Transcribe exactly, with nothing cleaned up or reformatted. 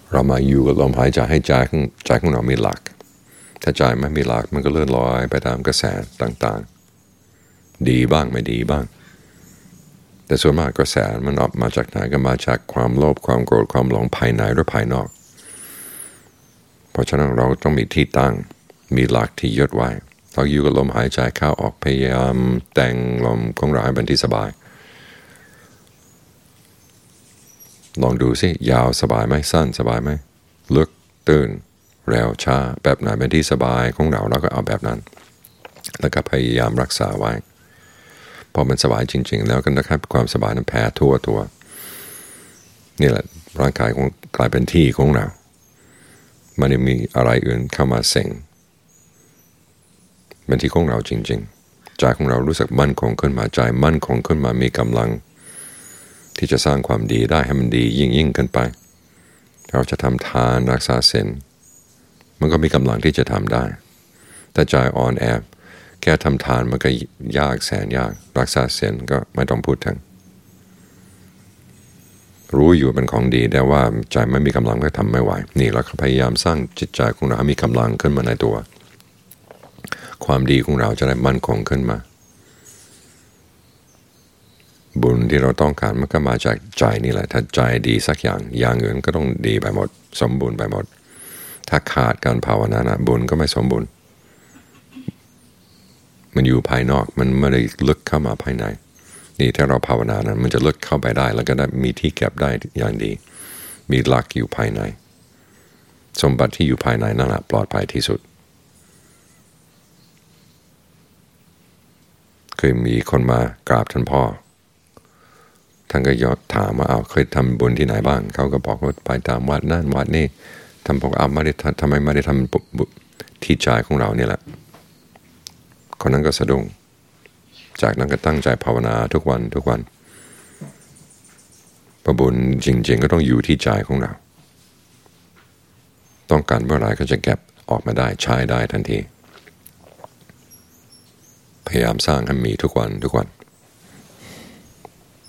เรามาอยู่กับลมหายใจให้ใจของใจของเรามีหลักถ้าใจไม่มีหลักมันก็เลื่อนลอยไปตามกระแสต่างๆดีบ้างไม่ดีบ้างแต่ส่วนมากกระแสมันออกมาจากไหนก็มาจากความโลภความโกรธความหลงภายในหรือภายนอกเพราะฉะนั้นเราต้องมีที่ตั้งมีหลักที่ยึดไว้เราอยู่กับลมหายใจเข้าออกพยายามแต่งลมของเราให้เป็นที่สบายลองดูสิยาวสบายไหมสั้นสบายไหมลึกตื้นเร็วช้าแบบไหนเป็นที่สบายของเราเราก็เอาแบบนั้นแล้วก็พยายามรักษาไว้พอมันสบายจริงๆแล้วก็นะครับความสบายนั้นแผ่ทั่วตัวนี่แหละร่างกายของกลายเป็นที่ของเราไม่ได้มีอะไรอื่นเข้ามาเส่งเป็นที่ของเราจริงๆใจของเรารู้สึกมั่นคงขึ้นมาใจมั่นคงขึ้นมามีกำลังที่จะสร้างความดีได้ให้มันดียิ่งยิ่งขึ้นไปเราจะทำทานรักษาศีลมันก็มีกำลังที่จะทำได้แต่ใจอ่อนแอแค่ทำทานมันก็ยากแสนยากรักษาศีลก็ไม่ต้องพูดถึงรู้อยู่เป็นของดีแต่ว่าใจไม่มีกำลังก็ทำไม่ไหวนี่เราพยายามสร้างจิตใจของเราให้มีกำลังขึ้นมาในตัวความดีของเราจะได้มั่นคงขึ้นมาบุญที่เราต้องการมันก็มาจากใจนี่แหละถ้าใจดีสักอย่างอย่างอื่นก็ต้องดีไปหมดสมบูรณ์ไปหมดถ้าขาดการภาวนานะบุญก็ไม่สมบูรณ์มันอยู่ภายนอกมันไม่ได้ลึกเข้ามาภายในนี่ถ้าเราภาวนานั้นมันจะลึกเข้าไปได้แล้วก็ได้มีที่เก็บได้อย่างดีมีหลักอยู่ภายในสมบัติที่อยู่ภายในนั่นแหละปลอดภัยที่สุดเคยมีคนมากราบท่านพ่อท่านก็ยอดถามว่าเอาเคยทำบุญที่ไหนบ้างเขาก็บอกว่าไปตามวัดนั่นวัดนี่ทำบอกเอาไม่ได้ทำไมไม่ได้ทำที่ใจของเราเนี่ยแหละคนนั้นก็สะดุ้งจากนั้นก็ตั้งใจภาวนาทุกวันทุกวันเพราะบุญจริงๆก็ต้องอยู่ที่ใจของเราต้องการเมื่อไรก็จะเก็บออกมาได้ใช้ได้ทันทีพยายามสร้างให้มีทุกวันทุกวัน